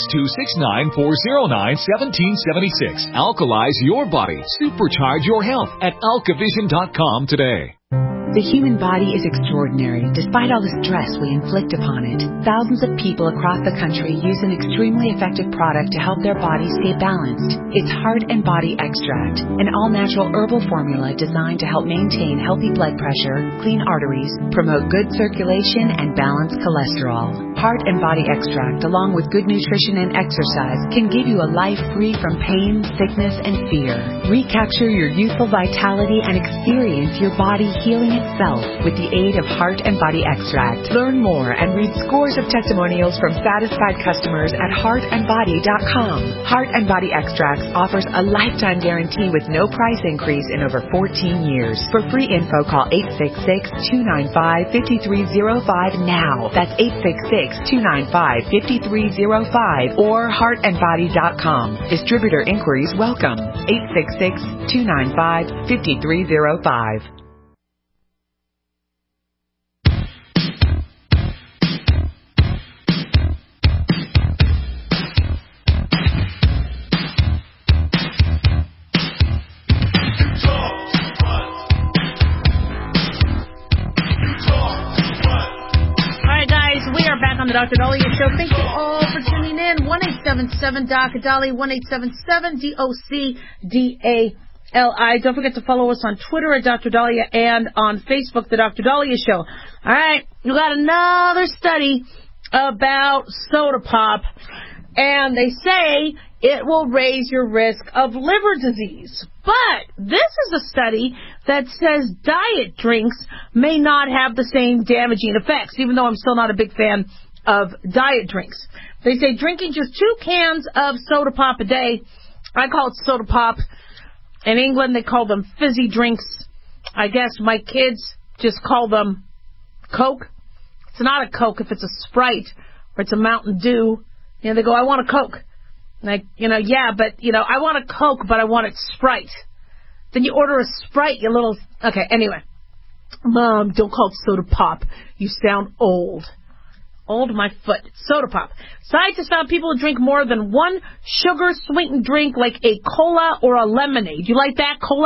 269-409-1776. Alkalize your body. Supercharge your health at alkavision.com today. The human body is extraordinary, despite all the stress we inflict upon it. Thousands of people across the country use an extremely effective product to help their bodies stay balanced. It's Heart and Body Extract, an all-natural herbal formula designed to help maintain healthy blood pressure, clean arteries, promote good circulation, and balance cholesterol. Heart and Body Extract, along with good nutrition and exercise, can give you a life free from pain, sickness, and fear. Recapture your youthful vitality and experience your body healing itself with the aid of Heart and Body Extract. Learn more and read scores of testimonials from satisfied customers at heartandbody.com. Heart and Body Extracts offers a lifetime guarantee with no price increase in over 14 years. For free info, call 866-295-5305 now. That's 866-295-5305 or heartandbody.com. Distributor inquiries welcome. 866-295-5305. The Dr. Dahlia Show. Thank you all for tuning in. 1-877-DOC-DALI, 1-877-DOC-DALI. Don't forget to follow us on Twitter at Dr. Dahlia and on Facebook, The Dr. Dahlia Show. All right, we got another study about soda pop, and they say it will raise your risk of liver disease. But this is a study that says diet drinks may not have the same damaging effects, even though I'm still not a big fan of diet drinks. They say drinking just 2 cans of soda pop a day. I call it soda pop. In England, they call them fizzy drinks. I guess my kids just call them Coke. It's not a Coke if it's a Sprite or it's a Mountain Dew. You know, they go, I want a Coke. Like, yeah, but, I want a Coke, but I want it Sprite. Then you order a Sprite, you little... Okay, anyway. Mom, don't call it soda pop. You sound old. Old my foot. Soda pop. Scientists found people who drink more than one sugar-sweetened drink like a cola or a lemonade. You like that, cola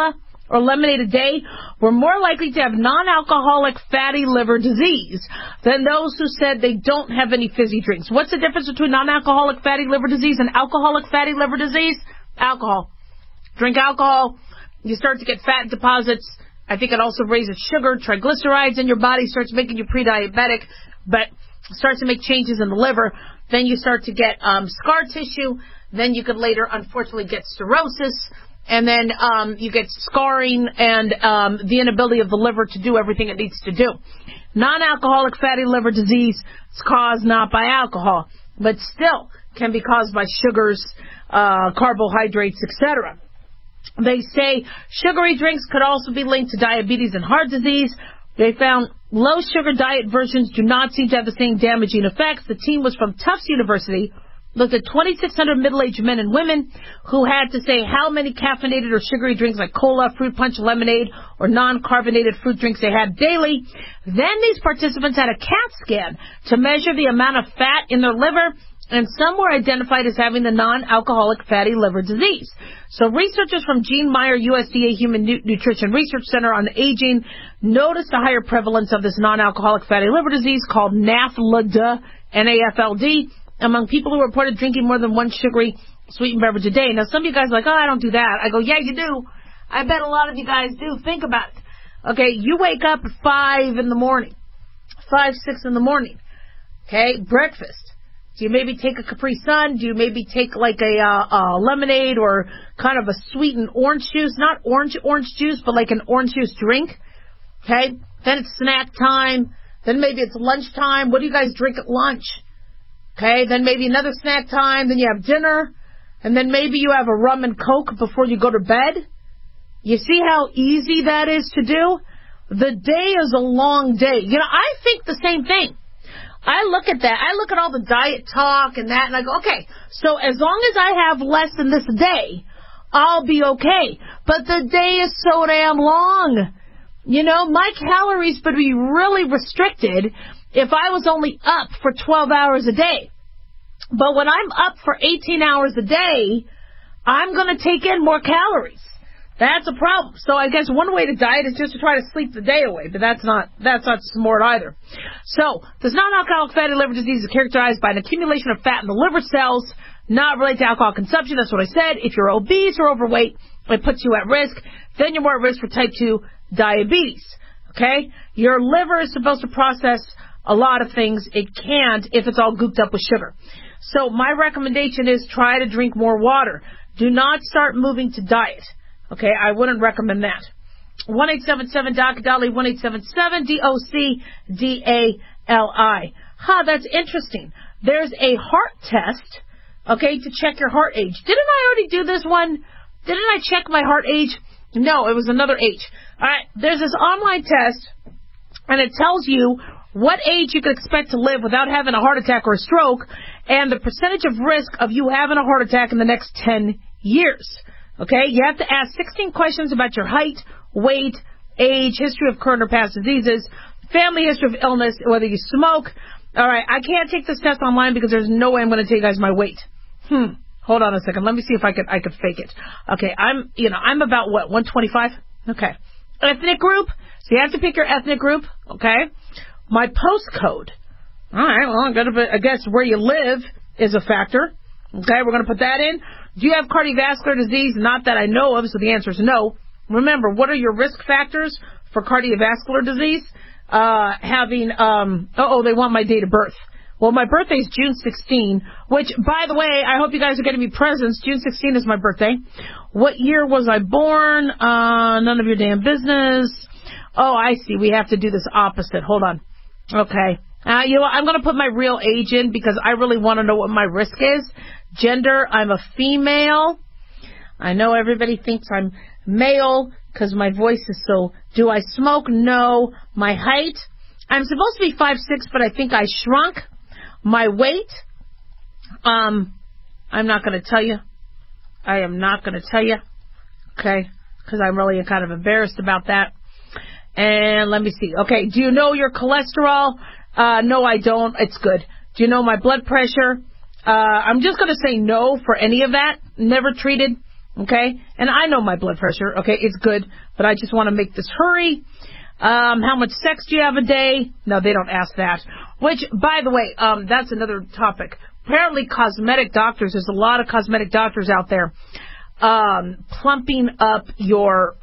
or lemonade a day were more likely to have non-alcoholic fatty liver disease than those who said they don't have any fizzy drinks. What's the difference between non-alcoholic fatty liver disease and alcoholic fatty liver disease? Alcohol. Drink alcohol, you start to get fat deposits. I think it also raises sugar, triglycerides in your body, starts making you pre-diabetic, but starts to make changes in the liver. Then you start to get scar tissue. Then you could later, unfortunately, get cirrhosis. And then you get scarring and the inability of the liver to do everything it needs to do. Non-alcoholic fatty liver disease is caused not by alcohol, but still can be caused by sugars, carbohydrates, etc. They say sugary drinks could also be linked to diabetes and heart disease. They found low-sugar diet versions do not seem to have the same damaging effects. The team was from Tufts University, looked at 2,600 middle-aged men and women who had to say how many caffeinated or sugary drinks like cola, fruit punch, lemonade, or non-carbonated fruit drinks they had daily. Then these participants had a CAT scan to measure the amount of fat in their liver, and some were identified as having the non-alcoholic fatty liver disease. So researchers from Gene Meyer USDA Human Nutrition Research Center on Aging noticed a higher prevalence of this non-alcoholic fatty liver disease called NAFLD, N-A-F-L-D, among people who reported drinking more than one sugary sweetened beverage a day. Now, some of you guys are like, oh, I don't do that. I go, yeah, you do. I bet a lot of you guys do. Think about it. Okay, you wake up at 5 in the morning, 5, 6 in the morning. Okay, breakfast. Do you maybe take a Capri Sun? Do you maybe take like a lemonade or kind of a sweetened orange juice? Not orange juice, but like an orange juice drink. Okay, then it's snack time. Then maybe it's lunchtime. What do you guys drink at lunch? Okay, then maybe another snack time, then you have dinner, and then maybe you have a rum and Coke before you go to bed. You see how easy that is to do? The day is a long day. You know, I think the same thing. I look at that. I look at all the diet talk and that, and I go, okay, so as long as I have less than this day, I'll be okay. But the day is so damn long. You know, my calories would be really restricted if I was only up for 12 hours a day. But when I'm up for 18 hours a day, I'm going to take in more calories. That's a problem. So I guess one way to diet is just to try to sleep the day away, but that's not smart either. So this non-alcoholic fatty liver disease is characterized by an accumulation of fat in the liver cells, not related to alcohol consumption. That's what I said. If you're obese or overweight, it puts you at risk. Then you're more at risk for type 2 diabetes. Okay? Your liver is supposed to process a lot of things. It can't if it's all gooped up with sugar. So my recommendation is try to drink more water. Do not start moving to diet. Okay, I wouldn't recommend that. 1-877-DOC-DOLLY, 1-877-DOCDALI. That's interesting. There's a heart test, okay, to check your heart age. Didn't I already do this one? Didn't I check my heart age? No, it was another age. All right, there's this online test, and it tells you what age you can expect to live without having a heart attack or a stroke, and the percentage of risk of you having a heart attack in the next 10 years. Okay, you have to ask 16 questions about your height, weight, age, history of current or past diseases, family history of illness, whether you smoke. All right, I can't take this test online because there's no way I'm going to tell you guys my weight. Hold on a second. Let me see if I could fake it. Okay, I'm about what, 125? Okay. Ethnic group. So you have to pick your ethnic group. Okay. My postcode. All right. Well, I guess where you live is a factor. Okay, we're going to put that in. Do you have cardiovascular disease? Not that I know of, so the answer is no. Remember, what are your risk factors for cardiovascular disease? They want my date of birth. Well, my birthday is June 16, which, by the way, I hope you guys are getting me presents. June 16 is my birthday. What year was I born? None of your damn business. Oh, I see. We have to do this opposite. Hold on. Okay. You know what? I'm going to put my real age in because I really want to know what my risk is. Gender, I'm a female. I know everybody thinks I'm male because my voice is so... Do I smoke? No. My height, I'm supposed to be 5'6", but I think I shrunk. My weight, I'm not going to tell you. I am not going to tell you. Okay? Because I'm really kind of embarrassed about that. And let me see. Okay, do you know your cholesterol? No, I don't. It's good. Do you know my blood pressure? I'm just going to say no for any of that. Never treated. Okay? And I know my blood pressure. Okay, it's good, but I just want to make this hurry. How much sex do you have a day? No, they don't ask that. Which, by the way, that's another topic. Apparently cosmetic doctors, there's a lot of cosmetic doctors out there, plumping up your,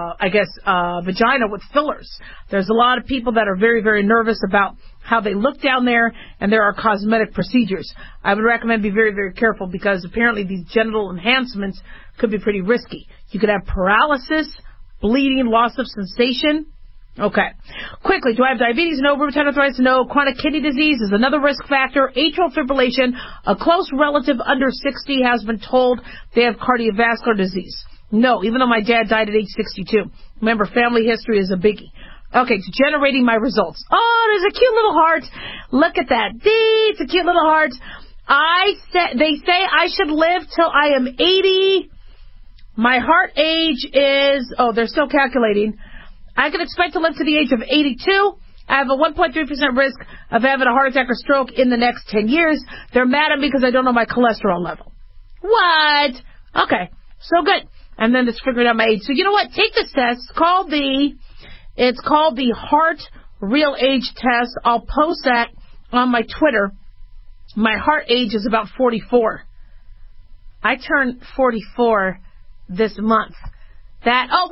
vagina with fillers. There's a lot of people that are very, very nervous about how they look down there, and there are cosmetic procedures. I would recommend be very, very careful because apparently these genital enhancements could be pretty risky. You could have paralysis, bleeding, loss of sensation. Okay. Quickly, do I have diabetes? No. Rheumatoid arthritis? No. Chronic kidney disease is another risk factor. Atrial fibrillation. A close relative under 60 has been told they have cardiovascular disease. No, even though my dad died at age 62. Remember, family history is a biggie. Okay, it's generating my results. Oh, there's a cute little heart. Look at that. It's a cute little heart. They say I should live till I am 80. My heart age is, they're still calculating. I can expect to live to the age of 82. I have a 1.3% risk of having a heart attack or stroke in the next 10 years. They're mad at me because I don't know my cholesterol level. What? Okay, so good. And then it's figuring out my age. So you know what? Take this test. It's called the Heart Real Age Test. I'll post that on my Twitter. My heart age is about 44. I turned 44 this month. They know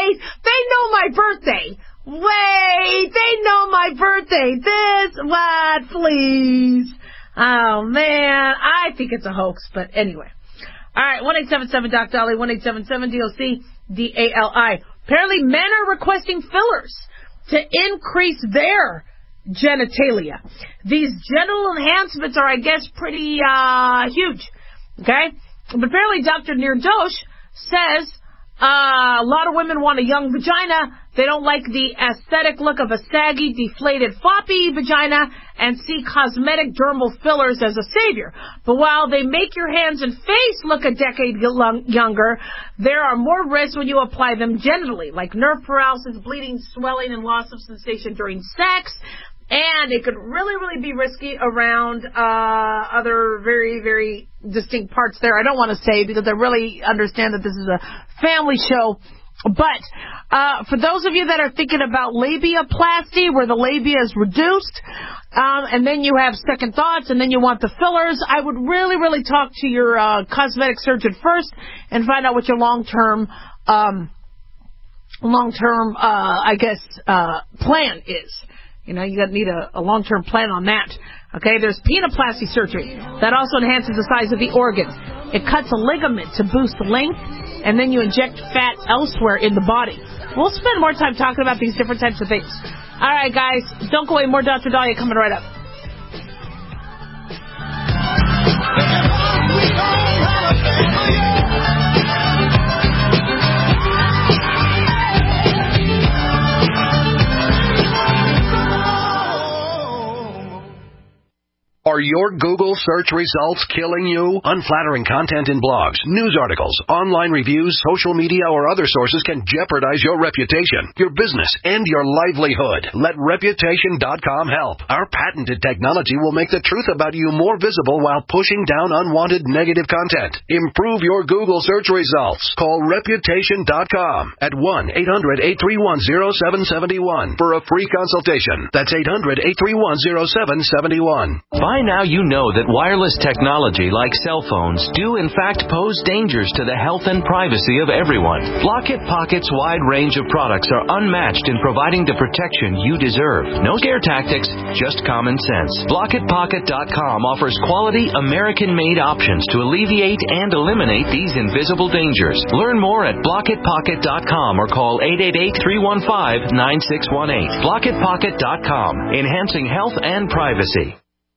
my birthday. They know my birthday. What, please? Oh, man, I think it's a hoax, but anyway. All right, 1-877-DOC-DOLLY, 1-877-DOC-DALI. Apparently, men are requesting fillers to increase their genitalia. These genital enhancements are, I guess, pretty huge. Okay? But apparently, Dr. Nirdosh says a lot of women want a young vagina. They don't like the aesthetic look of a saggy, deflated, floppy vagina and see cosmetic dermal fillers as a savior. But while they make your hands and face look a decade younger, there are more risks when you apply them genitally, like nerve paralysis, bleeding, swelling, and loss of sensation during sex. And it could really, really be risky around other very, very distinct parts there. I don't want to say because I really understand that this is a family show. But for those of you that are thinking about labiaplasty, where the labia is reduced, and then you have second thoughts, and then you want the fillers, I would really, really talk to your cosmetic surgeon first and find out what your long-term plan is. You know, you need a long-term plan on that. Okay, there's penoplasty surgery that also enhances the size of the organ. It cuts a ligament to boost length, and then you inject fat elsewhere in the body. We'll spend more time talking about these different types of things. All right, guys, don't go away. More Dr. Dahlia coming right up. Are your Google search results killing you? Unflattering content in blogs, news articles, online reviews, social media, or other sources can jeopardize your reputation, your business, and your livelihood. Let Reputation.com help. Our patented technology will make the truth about you more visible while pushing down unwanted negative content. Improve your Google search results. Call Reputation.com at 1-800-831-0771 for a free consultation. That's 800-831-0771. By now you know that wireless technology like cell phones do in fact pose dangers to the health and privacy of everyone. Blockit Pocket's wide range of products are unmatched in providing the protection you deserve. No scare tactics, just common sense. BlockitPocket.com offers quality American-made options to alleviate and eliminate these invisible dangers. Learn more at BlockitPocket.com or call 888-315-9618. BlockitPocket.com, enhancing health and privacy.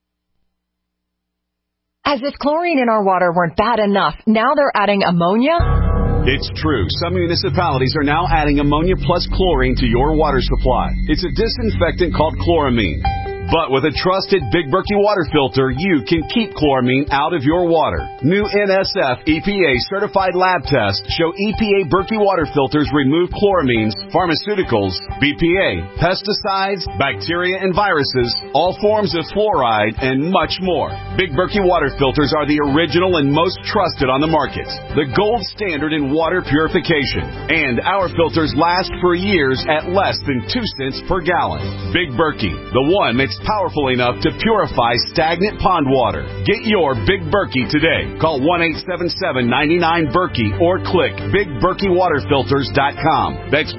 As if chlorine in our water weren't bad enough, now they're adding ammonia? It's true. Some municipalities are now adding ammonia plus chlorine to your water supply. It's a disinfectant called chloramine. But with a trusted Big Berkey water filter, you can keep chloramine out of your water. New NSF EPA certified lab tests show EPA Berkey water filters remove chloramines, pharmaceuticals, BPA, pesticides, bacteria and viruses, all forms of fluoride, and much more. Big Berkey water filters are the original and most trusted on the market. The gold standard in water purification. And our filters last for years at less than 2 cents per gallon. Big Berkey, the one that's powerful enough to purify stagnant pond water. Get your Big Berkey today. Call 1-877-99-BERKEY or click BigBerkeyWaterFilters.com. That's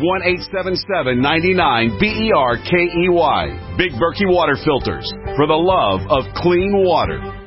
1-877-99-BERKEY. Big Berkey Water Filters, for the love of clean water.